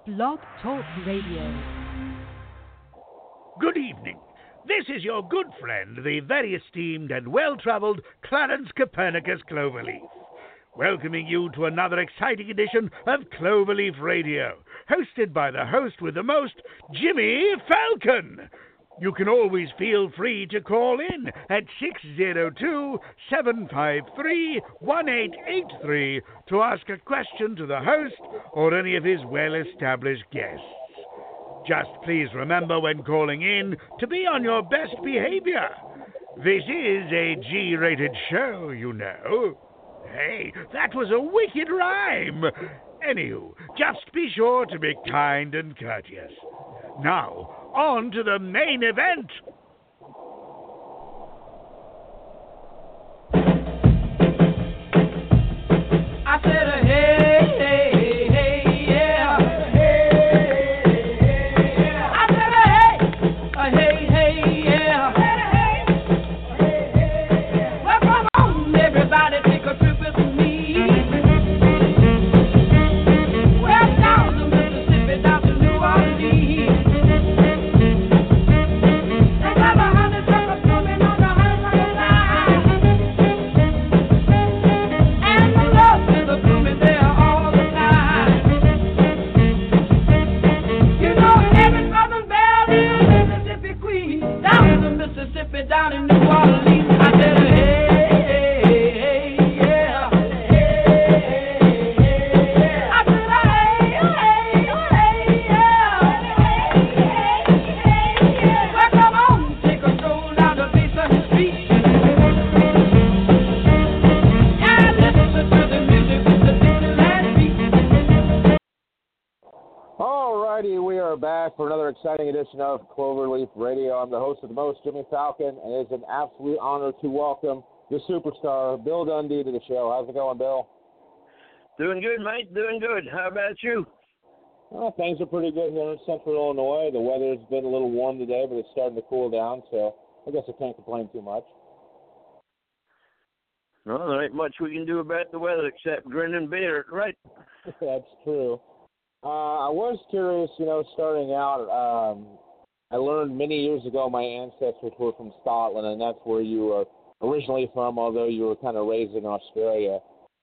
Blog Talk Radio. Good evening. This is your good friend, the very esteemed and well-travelled Clarence Copernicus Cloverleaf, welcoming you to another exciting edition of Cloverleaf Radio, hosted by the host with the most, Jimmy Falcon. You can always feel free to call in at 602-753-1883 to ask a question to the host or any of his well-established guests. Just please remember when calling in to be on your best behavior. This is a G-rated show, you know. Hey, that was a wicked rhyme. Anywho, just be sure to be kind and courteous. Now, on to the main event. I said, hey, hey, hey, yeah. Hey, yeah. I said, hey, hey, yeah. Hey, yeah. Well, come on, everybody, take a trip with me. Well, down to Mississippi, down to New Orleans. Down in New Orleans, I said, hey, hey, hey, yeah. I said, hey, hey, yeah. Well, come on, take a stroll down the Basin Street. And listen to the music with the Dixieland beat. Alrighty, we are back for another exciting edition of Cloverleaf Radio. I'm the host of the most, Jimmy Falcon, and it is an absolute honor to welcome the superstar, Bill Dundee, to the show. How's it going, Bill? Doing good, mate. Doing good. How about you? Well, things are pretty good here in Central Illinois. The weather's been a little warm today, but it's starting to cool down, so I guess I can't complain too much. Well, there ain't much we can do about the weather except grin and bear it, right? That's true. I was curious, starting out, I learned many years ago my ancestors were from Scotland, and that's where you were originally from, although you were kind of raised in Australia.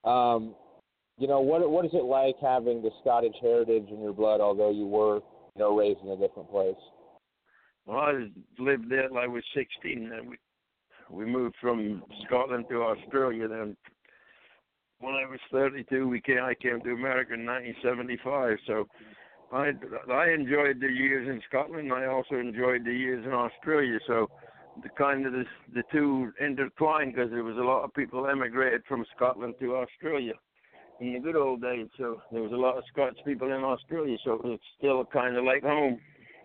What is it like having the Scottish heritage in your blood, although you were, raised in a different place? Well, I lived there till I was 16, and we moved from Scotland to Australia. Then when I was 32, I came to America in 1975, so I enjoyed the years in Scotland. I also enjoyed the years in Australia, so the two intertwined because there was a lot of people emigrated from Scotland to Australia in the good old days. So there was a lot of Scots people in Australia, so it's still kind of like home.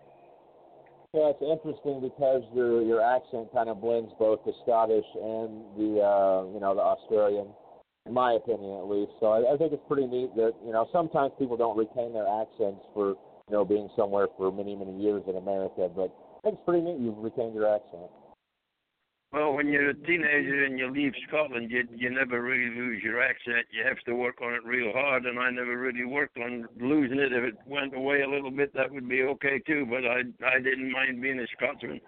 Yeah, it's interesting because your accent kind of blends both the Scottish and the Australian, in my opinion at least. So I think it's pretty neat that, sometimes people don't retain their accents for, being somewhere for many, many years in America, but I think it's pretty neat you've retained your accent. Well, when you're a teenager and you leave Scotland, you never really lose your accent. You have to work on it real hard, and I never really worked on losing it. If it went away a little bit, that would be okay too, but I didn't mind being a Scotsman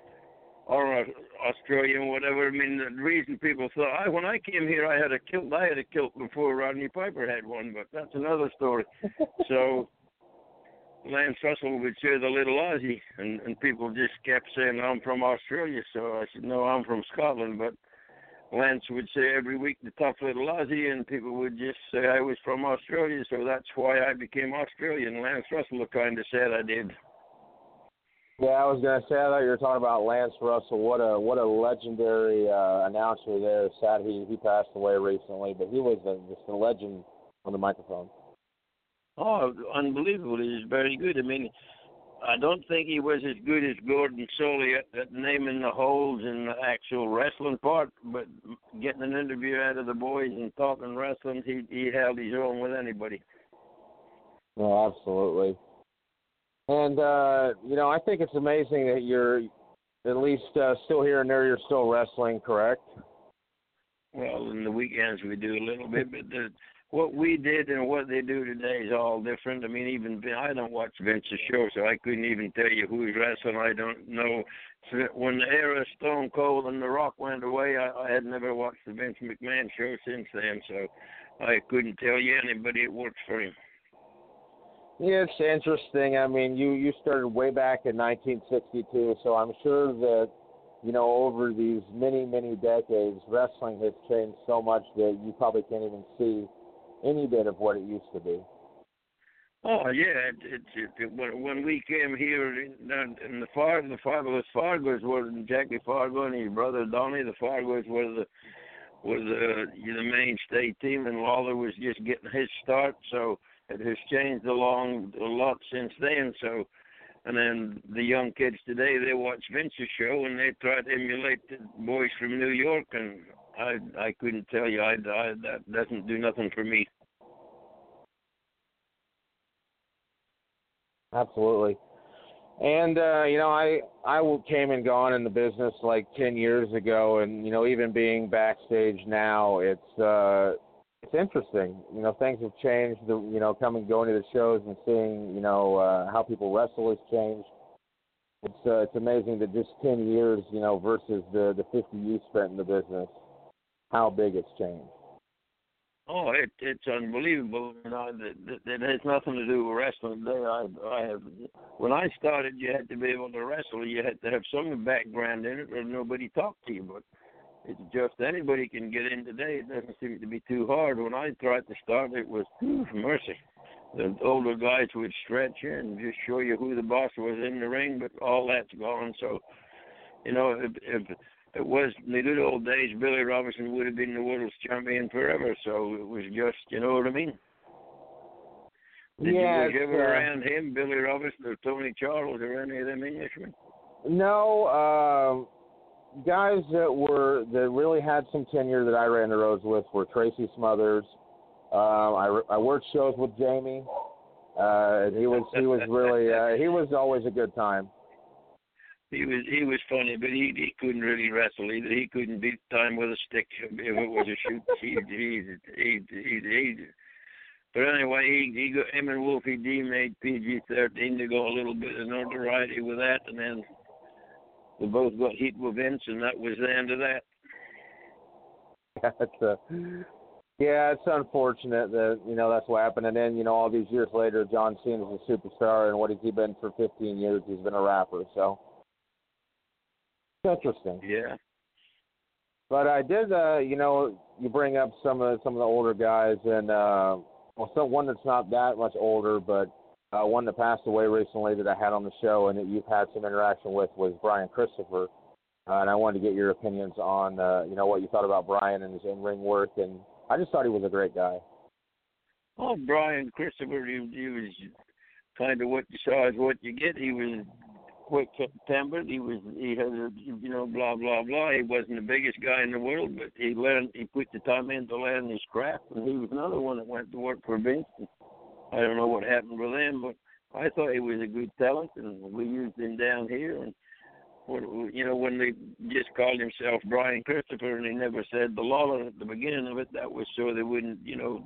or Australian, whatever. I mean, the reason people thought, when I came here, I had a kilt before Rodney Piper had one, but that's another story. So Lance Russell would say the little Aussie, and people just kept saying, I'm from Australia. So I said, no, I'm from Scotland. But Lance would say every week, the tough little Aussie, and people would just say I was from Australia. So that's why I became Australian. Lance Russell kind of said I did. Yeah, I was going to say, I thought you were talking about Lance Russell. What a legendary announcer there. Sad he passed away recently, but he was just a legend on the microphone. Oh, unbelievable. He was very good. I mean, I don't think he was as good as Gordon Soley at naming the holds and the actual wrestling part, but getting an interview out of the boys and talking wrestling, he held his own with anybody. No, absolutely. And, I think it's amazing that you're at least still here and there. You're still wrestling, correct? Well, in the weekends we do a little bit, but what we did and what they do today is all different. I mean, even I don't watch Vince's show, so I couldn't even tell you who's wrestling. I don't know. So when the era of Stone Cold and The Rock went away, I had never watched the Vince McMahon show since then, so I couldn't tell you anybody that works for him. Yeah, it's interesting. I mean, you started way back in 1962, so I'm sure that, you know, over these many, many decades, wrestling has changed so much that you probably can't even see any bit of what it used to be. Oh yeah, when we came here in the Fargos were Jackie Fargo and his brother Donnie. The Fargos were the mainstay team, and Lawler was just getting his start. So it has changed a lot since then. So, and then the young kids today, they watch Vince's show and they try to emulate the boys from New York, and I couldn't tell you. That doesn't do nothing for me. Absolutely. And, you know, I came and gone in the business like 10 years ago, and, you know, even being backstage now, it's interesting. You know, things have changed, you know, going to the shows and seeing, you know, how people wrestle has changed. It's amazing that just 10 years, you know, versus the 50 you spent in the business, how big it's changed. Oh, it's unbelievable. You know, that has nothing to do with wrestling today. I have, when I started, you had to be able to wrestle. You had to have some background in it, or nobody talked to you. But it's just anybody can get in today. It doesn't seem to be too hard. When I tried to start, it was mercy. The older guys would stretch you and just show you who the boss was in the ring, but all that's gone. So, you know, if it was in the good old days, Billy Robinson would have been the world's champion forever. So it was just, you know what I mean? Was you ever around him, Billy Robinson, or Tony Charles, or any of them Englishmen? No, guys that really had some tenure that I ran the roads with were Tracy Smothers. I worked shows with Jamie. He was really he was always a good time. He was funny, but he couldn't really wrestle either. He couldn't beat time with a stick if it was a shoot. But anyway, him and Wolfie D made PG-13 to go a little bit of notoriety with that, and then they both got heat with Vince, and that was the end of that. It's unfortunate that, you know, that's what happened. And then, you know, all these years later, John Cena's a superstar, and what has he been for 15 years? He's been a rapper, so it's interesting. Yeah. But I did, you know, you bring up some of the older guys, and one that's not that much older, but one that passed away recently that I had on the show and that you've had some interaction with was Brian Christopher. And I wanted to get your opinions on, you know, what you thought about Brian and his in-ring work, and I just thought he was a great guy. Oh, Brian Christopher, he was kind of what you saw is what you get. He was quick-tempered. He had a, you know, blah, blah, blah. He wasn't the biggest guy in the world, but he put the time in to learn his craft, and he was another one that went to work for Vince. I don't know what happened with him, but I thought he was a good talent, and we used him down here. And you know, when they just called himself Brian Christopher and he never said the Lawler at the beginning of it, that was so they wouldn't, you know,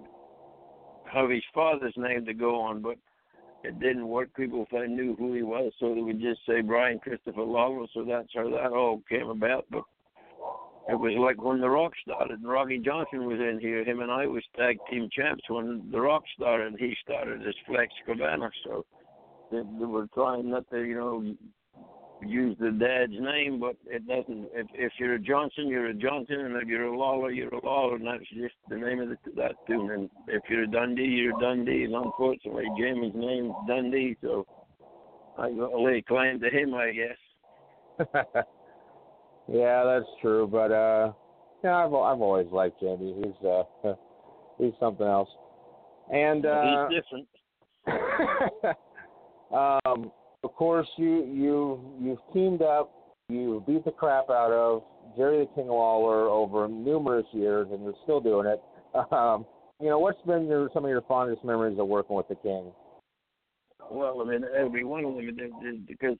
have his father's name to go on, but it didn't work. People knew who he was, so they would just say Brian Christopher Lawler, so that's how that all came about. But it was like when The Rock started, and Rocky Johnson was in here. Him and I was tag team champs when The Rock started. He started as Flex Cabana, so they were trying not to, you know, use the dad's name, but it doesn't. If you're a Johnson, you're a Johnson, and if you're a Lawler, you're a Lawler, and that's just the name of that tune. And if you're a Dundee, you're a Dundee. And unfortunately, Jamie's name's Dundee, so I got to lay claim to him, I guess. Yeah, that's true. But yeah, I've always liked Jamie. He's something else. And he's different. Of course, you've teamed up. You beat the crap out of Jerry the King Lawler over numerous years, and you're still doing it. You know, what's been some of your fondest memories of working with the King? Well, I mean, every one of them, because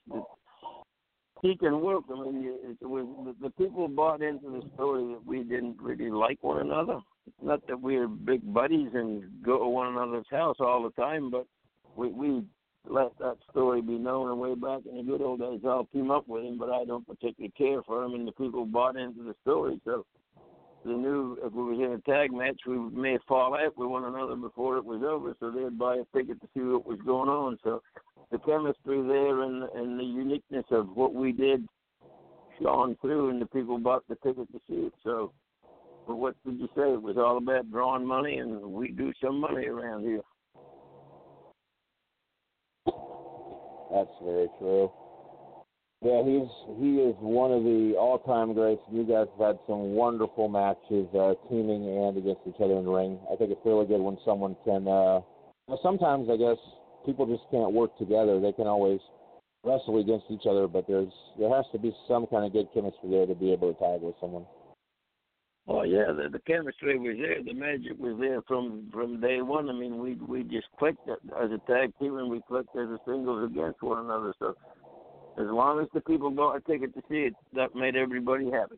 he can work. I mean, it was the people bought into the story that we didn't really like one another. not that we're big buddies and go to one another's house all the time, but we let that story be known. And way back in the good old days, I'll team up with him, but I don't particularly care for him, and the people bought into the story. So they knew if we was in a tag match, we may fall out with one another before it was over, so they'd buy a ticket to see what was going on. So the chemistry there and the uniqueness of what we did shone through, and the people bought the ticket to see it. So, but what did you say? It was all about drawing money, and we do some money around here. That's very true. Yeah, he is one of the all-time greats. You guys have had some wonderful matches, teaming and against each other in the ring. I think it's really good when someone can. Sometimes I guess people just can't work together. They can always wrestle against each other, but there has to be some kind of good chemistry there to be able to tag with someone. Oh yeah, the chemistry was there. The magic was there from day one. I mean, we just clicked as a tag team, and we clicked as a singles against one another. So as long as the people bought a ticket to see it, that made everybody happy.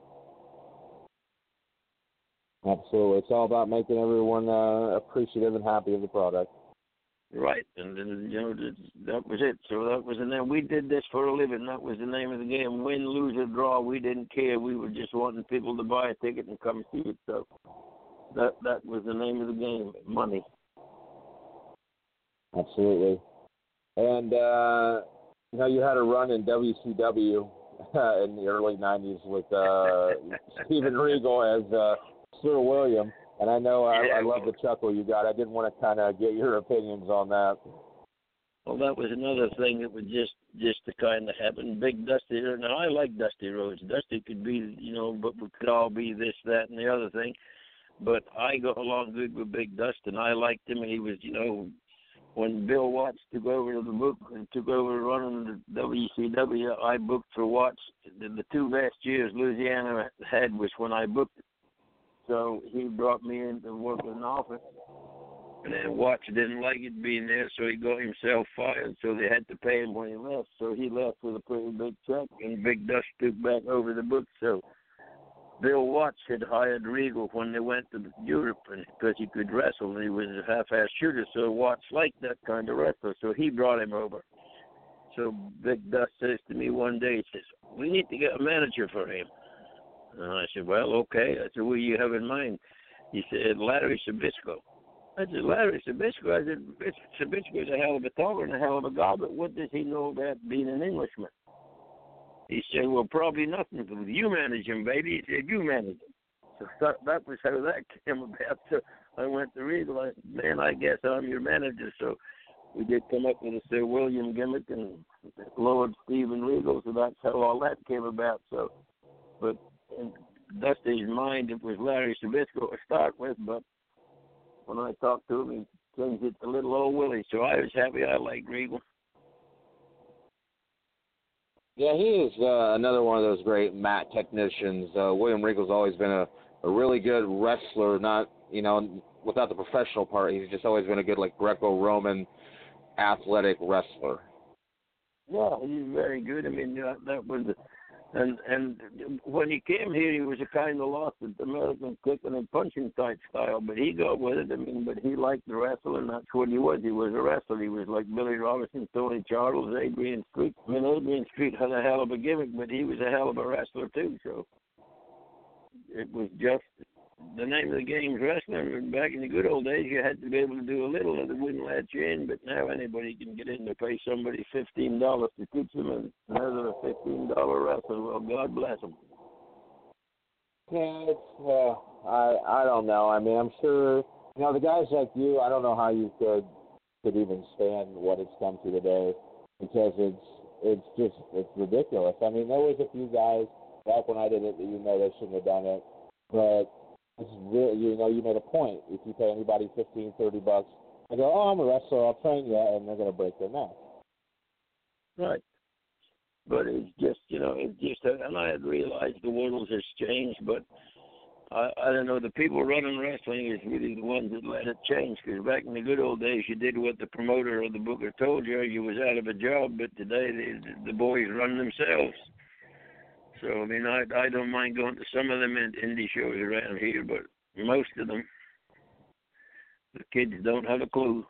Absolutely, it's all about making everyone appreciative and happy of the product. Right, and then, that was it. So that was, and then we did this for a living. That was the name of the game. Win, lose, or draw, we didn't care. We were just wanting people to buy a ticket and come see it. So that was the name of the game, money. Absolutely. And, you had a run in WCW in the early 90s with Steven Regal as Sir William. And I know I love the chuckle you got. I didn't want to kind of get your opinions on that. Well, that was another thing that was just to kind of happen. Big Dusty. Now, I like Dusty Rhodes. Dusty could be, but we could all be this, that, and the other thing. But I got along good with Big Dusty, and I liked him. He was, when Bill Watts took over the book and took over running the WCW, I booked for Watts. The two last years Louisiana had was when I booked it. So he brought me in to work in an office, and then Watts didn't like it being there, so he got himself fired, so they had to pay him when he left. So he left with a pretty big check, and Big Dust took back over the book. So Bill Watts had hired Regal when they went to Europe because he could wrestle, and he was a half-ass shooter, so Watts liked that kind of wrestler, so he brought him over. So Big Dust says to me one day, he says, "We need to get a manager for him." And I said, "Well, okay." I said, "Who you have in mind?" He said, "Larry Sabisco." I said, "Larry Sabisco?" I said, "Sabisco's a hell of a talker and a hell of a guy, but what does he know about being an Englishman?" He said, "Well, probably nothing. You manage him, baby." He said, "You manage him." So that was how that came about. So I went to Regal. I said, "Man, I guess I'm your manager." So we did come up with a Sir William gimmick and Lord Steven Regal. So that's how all that came about. So, but in Dusty's mind, it was Larry Sabisco to start with, but when I talked to him, he changed it to Little Old Willie. So I was happy. I liked Regal. Yeah, he is another one of those great mat technicians. William Regal's always been a really good wrestler, not, without the professional part. He's just always been a good, Greco-Roman athletic wrestler. Yeah, he's very good. I mean, that was... And when he came here, he was a kind of lost American kicking and punching type style, but he got with it. I mean, but he liked the wrestling, and that's what he was. He was a wrestler. He was like Billy Robinson, Tony Charles, Adrian Street. I mean, Adrian Street had a hell of a gimmick, but he was a hell of a wrestler too. So it was just the name of the game is wrestling. Back in the good old days, you had to be able to do a little, and they wouldn't let you in. But now anybody can get in to pay somebody $15 to teach them, and now they're a $15 wrestler. Well, God bless them. Yeah, it's I don't know. I mean, I'm sure the guys like you. I don't know how you could even stand what it's come to today, because it's ridiculous. I mean, there was a few guys back when I did it that they shouldn't have done it, but it's really, you made a point. If you pay anybody $15, $30, they go, "Oh, I'm a wrestler, I'll train you," and they're going to break their neck. Right. But it's just, and I had realized the world has changed, but I don't know, the people running wrestling is really the ones that let it change, because back in the good old days, you did what the promoter or the booker told you, you was out of a job, but today the boys run themselves. So, I mean, I don't mind going to some of them indie shows around here, but most of them. The kids don't have a clue.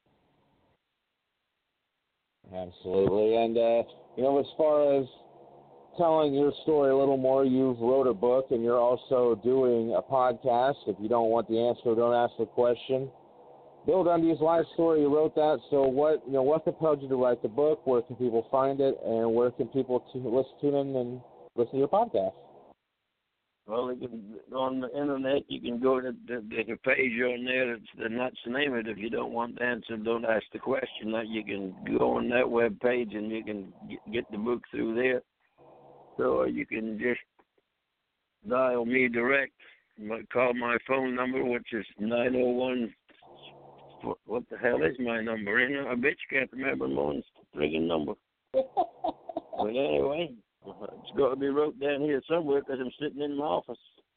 Absolutely. And, as far as telling your story a little more, you've wrote a book and you're also doing a podcast. If you don't want the answer, don't ask the question. Bill Dundee's life story, you wrote that. So what propelled you to write the book? Where can people find it? And where can people tune in and listen to your podcast? Well, on the internet, you can go to the page on there. That's the name of it. If you don't want the answer, don't ask the question. You can go on that web page and you can get the book through there. So you can just dial me direct. Call my phone number, which is 901. What the hell is my number? I bet you can't remember my friggin' number. But anyway, it's got to be wrote down here somewhere because I'm sitting in my office.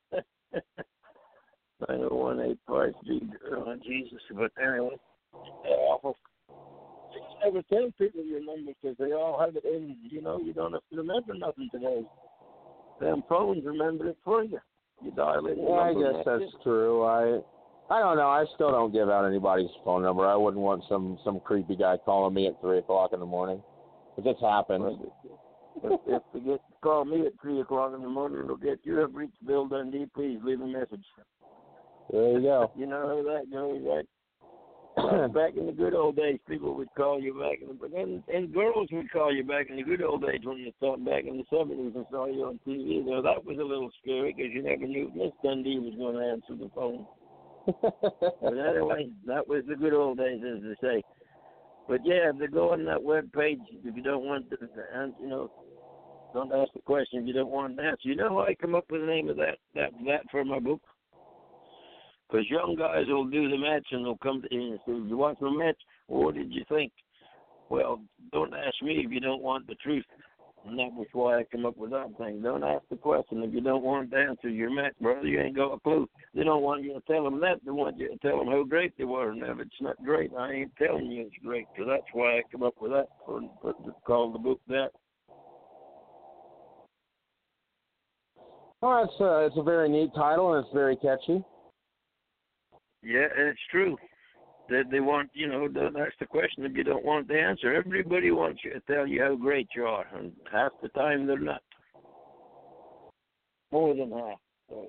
901-853. Oh, Jesus. But anyway, awful. You never tell people your number because they all have it in. You don't have to remember nothing today. Them phones remember it for you. You dial in. Yeah, I guess that's true. I don't know. I still don't give out anybody's phone number. I wouldn't want some creepy guy calling me at 3 o'clock in the morning. But it's happened. If they get to call me at 3 o'clock in the morning, it'll get you have reached Bill Dundee. Please leave a message. There you go. You know how that goes, right? Back in the good old days, people would call you back, and girls would call you back in the good old days when you saw back in the 70s and saw you on TV. Though that was a little scary because you never knew Miss Dundee was going to answer the phone. But anyway, that was the good old days, as they say. But yeah, if they go on that web page, if you don't want to, don't ask the question if you don't want to answer. You know how I come up with the name of that for my book? Because young guys will do the match and they'll come to you and say, "You watch the match? What did you think?" Well, don't ask me if you don't want the truth. And that was why I come up with that thing. Don't ask the question if you don't want to answer your match, brother. You ain't got a clue. They don't want you to tell them that. They want you to tell them how great they were. And if it's not great, I ain't telling you it's great. So that's why I come up with that. Call the book that. Well, it's a very neat title and it's very catchy. Yeah, it's true. They want, don't ask the question if you don't want the answer. Everybody wants you to tell you how great you are, and half the time they're not. More than half. So.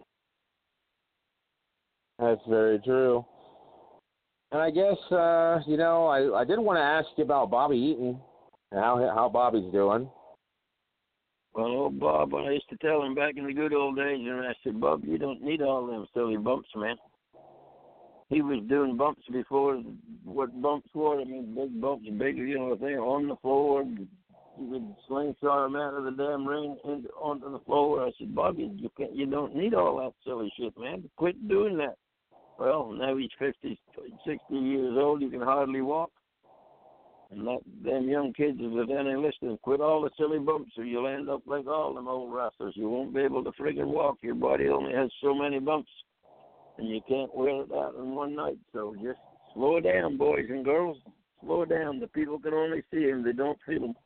That's very true. And I guess, I did want to ask you about Bobby Eaton and how Bobby's doing. Well, old Bob, I used to tell him back in the good old days, and I said, "Bob, you don't need all them silly bumps, man." He was doing bumps before what bumps were. I mean, big bumps, big, thing on the floor. You would slingshot him out of the damn ring onto the floor. I said, "Bobby, you don't need all that silly shit, man. Quit doing that." Well, now he's 50, 60 years old. He can hardly walk. And them young kids, if they're any listening, quit all the silly bumps or you'll end up like all them old wrestlers. You won't be able to friggin' walk. Your body only has so many bumps. And you can't wear it out in one night. So just slow down, boys and girls. Slow down. The people can only see them. They don't feel them.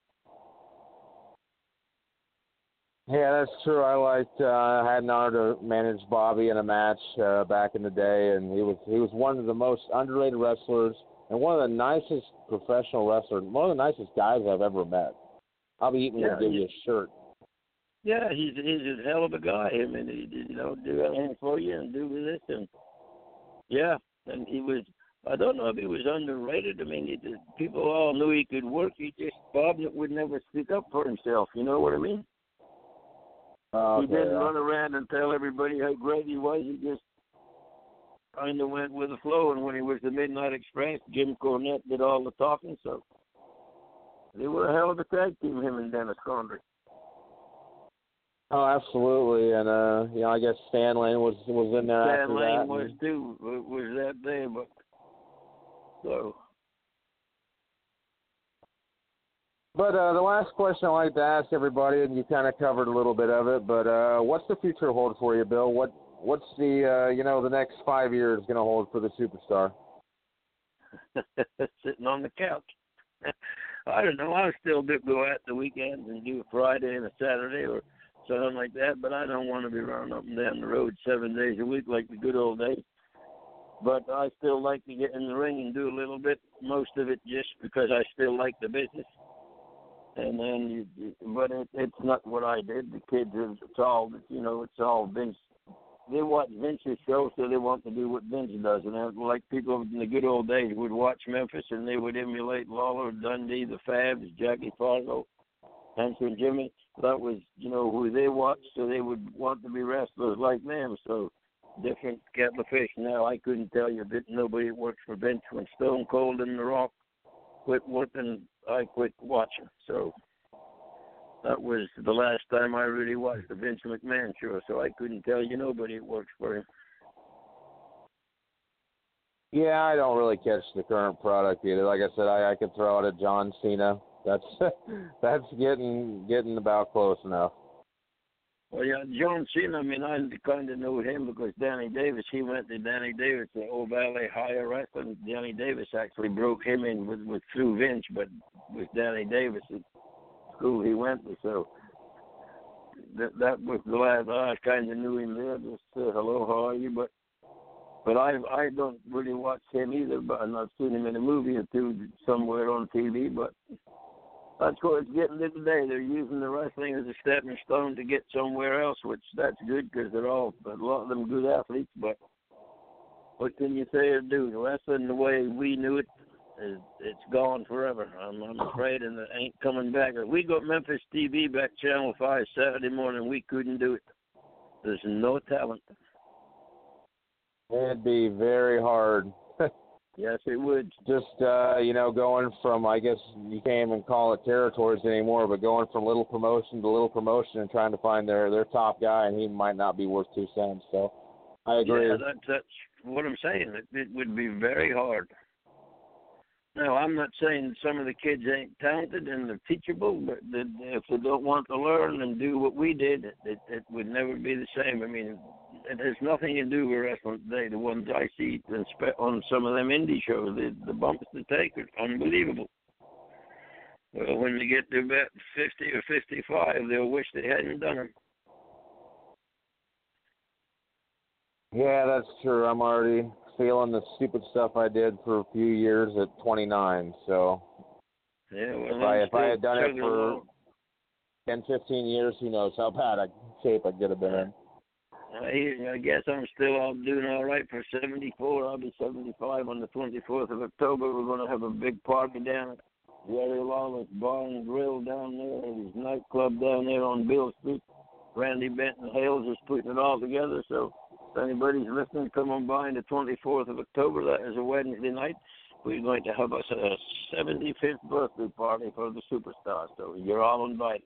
Yeah, that's true. I had an honor to manage Bobby in a match back in the day, and he was one of the most underrated wrestlers and one of the nicest professional wrestlers, one of the nicest guys I've ever met. Bobby Eaton would give you a shirt. Yeah, he's a hell of a guy. I mean, he do anything for you and do this and and he was. I don't know if he was underrated. I mean, people all knew he could work. Bob would never speak up for himself. You know what I mean? He didn't run around and tell everybody how great he was. He just kind of went with the flow. And when he was the Midnight Express, Jim Cornette did all the talking. So they were a hell of a tag team, him and Dennis Condrey. Oh, absolutely, and I guess Stan Lane was in there Stan after Lane that. was too. Was that day, but so. But the last question I like to ask everybody, and you kind of covered a little bit of it, but what's the future hold for you, Bill? What's the the next 5 years going to hold for the superstar? Sitting on the couch. I don't know. I'll still go out the weekends and do a Friday and a Saturday or something like that, but I don't want to be running up and down the road 7 days a week like the good old days. But I still like to get in the ring and do a little bit, most of it just because I still like the business. And then, but it's not what I did. The kids, it's all Vince. They watch Vince's show, so they want to do what Vince does. And like people in the good old days would watch Memphis, and they would emulate Lawler, Dundee, the Fabs, Jackie Fargo, Hanson and Jimmy. That was, who they watched, so they would want to be wrestlers like them. So different kettle of fish. Now, I couldn't tell you that nobody works for Vince. When Stone Cold and The Rock quit working, I quit watching. So that was the last time I really watched the Vince McMahon show, so I couldn't tell you nobody that works for him. Yeah, I don't really catch the current product either. Like I said, I could throw out a John Cena. That's getting about close enough. Well, yeah, John Cena, I kind of know him because Danny Davis, he went to Danny Davis at Old Valley Higher Wrestling. Danny Davis actually broke him in with through Vince, but with Danny Davis at school he went to, so that was the last I kind of knew him there. Just said hello, how are you? But I don't really watch him either, but I've seen him in a movie or two somewhere on TV, but that's what it's getting to today. They're using the wrestling as a stepping stone to get somewhere else, which that's good because they're all, a lot of them, good athletes. But what can you say or do? The wrestling, the way we knew it, it's gone forever. I'm afraid, and it ain't coming back. If we got Memphis TV back Channel 5 Saturday morning, we couldn't do it. There's no talent. It'd be very hard. Yes, it would. Just, going from, I guess you can't even call it territories anymore, but going from little promotion to little promotion and trying to find their top guy, and he might not be worth 2 cents. So I agree. Yeah, that's what I'm saying. It would be very hard. Now, I'm not saying some of the kids ain't talented and they're teachable, but if they don't want to learn and do what we did, it would never be the same. It has nothing to do with wrestling today. The ones I see on some of them indie shows, the bumps they take are unbelievable. Well, when they get to about 50 or 55, they'll wish they hadn't done them. Yeah, that's true. I'm already feeling the stupid stuff I did for a few years at 29. So yeah, well, if I had done it for 10, 15 years, who knows how bad shape I could have been in. I guess I'm still doing all right for 74. I'll be 75 on the 24th of October. We're going to have a big party down at Jerry Lawless Bar and Grill down there, his nightclub down there on Bill Street. Randy Benton Hales is putting it all together, so if anybody's listening, come on by on the 24th of October. That is a Wednesday night. We're going to have a 75th birthday party for the superstar, so you're all invited.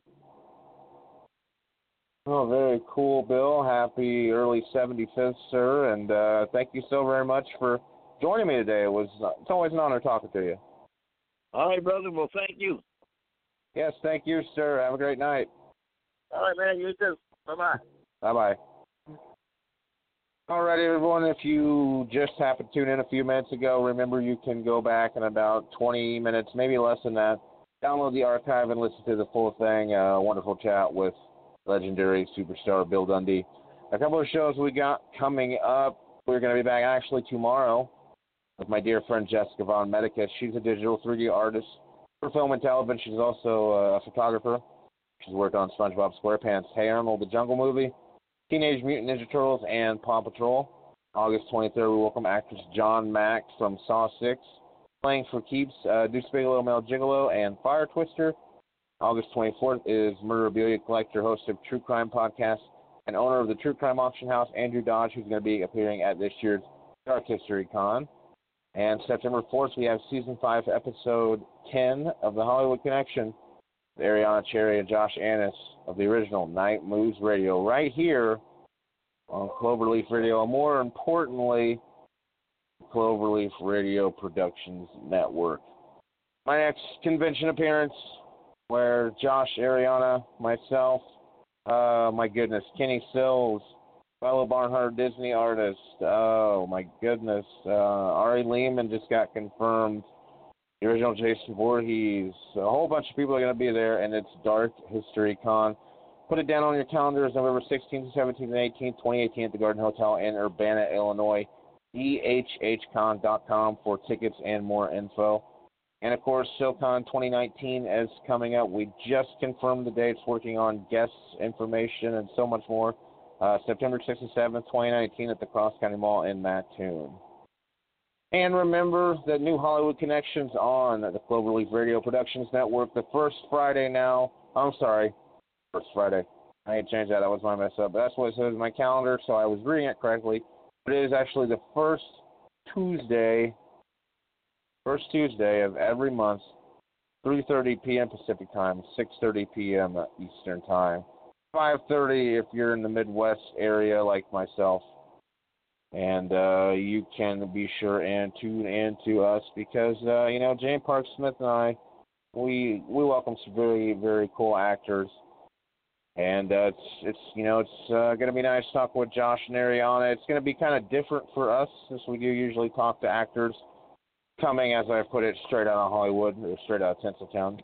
Oh, very cool, Bill. Happy early 75th, sir, and thank you so very much for joining me today. It's always an honor talking to you. All right, brother. Well, thank you. Yes, thank you, sir. Have a great night. All right, man. You too. Bye-bye. Bye-bye. All right, everyone. If you just happened to tune in a few minutes ago, remember you can go back in about 20 minutes, maybe less than that, download the archive and listen to the full thing. Wonderful chat with legendary superstar Bill Dundee. A couple of shows we got coming up. We're going to be back actually tomorrow with my dear friend Jessica Von Medica. She's a digital 3D artist for film and television. She's also a photographer. She's worked on SpongeBob SquarePants, Hey Arnold, the Jungle Movie, Teenage Mutant Ninja Turtles, and Paw Patrol. August 23rd, we welcome actress John Mack from Saw 6, playing for keeps Deuce Bigelow, Mel Gigolo, and Fire Twister. August 24th is Murderabilia collector, host of True Crime Podcast, and owner of the True Crime Auction House, Andrew Dodge, who's going to be appearing at this year's Dark History Con. And September 4th, we have Season 5, Episode 10 of The Hollywood Connection, with Ariana Cherry and Josh Annis of the original Night Moves Radio, right here on Cloverleaf Radio, and more importantly, Cloverleaf Radio Productions Network. My next convention appearance, where Josh, Ariana, myself, my goodness, Kenny Sills, fellow Barnhart Disney artist, oh my goodness, Ari Lehman just got confirmed, the original Jason Voorhees, a whole bunch of people are going to be there, and it's Dark History Con. Put it down on your calendars, November 16th, 17th, and 18th, 2018 at the Garden Hotel in Urbana, Illinois. EHHCon.com for tickets and more info. And, of course, SoCon 2019 is coming up. We just confirmed the dates, working on guests, information, and so much more. September 6th and 7th, 2019 at the Cross County Mall in Mattoon. And remember the New Hollywood Connections on the Cloverleaf Radio Productions Network. The first Friday now. I'm sorry. First Friday. I had changed that. That was my mess up. But that's what it says in my calendar, so I was reading it correctly. But it is actually the first Tuesday of every month, 3:30 p.m. Pacific Time, 6:30 p.m. Eastern Time, 5:30 if you're in the Midwest area like myself. And you can be sure and tune in to us because, Jane Park Smith and I, we welcome some very, very cool actors. And it's going to be nice to talk with Josh and Ariana. It's going to be kind of different for us since we do usually talk to actors coming, as I put it, straight out of Hollywood or straight out of Tinseltown.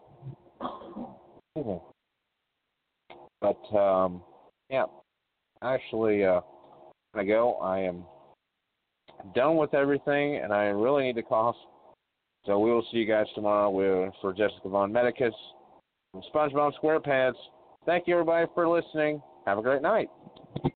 But, yeah, actually, I'm going to go. I am done with everything, and I really need to cough. So we will see you guys tomorrow for Jessica Von Medicus from SpongeBob SquarePants. Thank you, everybody, for listening. Have a great night.